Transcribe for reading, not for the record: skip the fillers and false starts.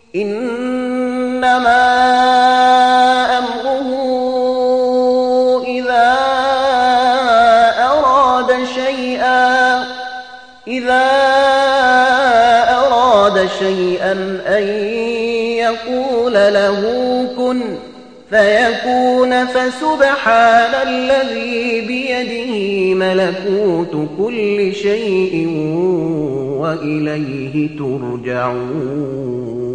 إنما أمره إذا أراد شيئا أن يقول له كن فيكون. فسبحان الذي بيده ملكوت كل شيء وإليه ترجعون.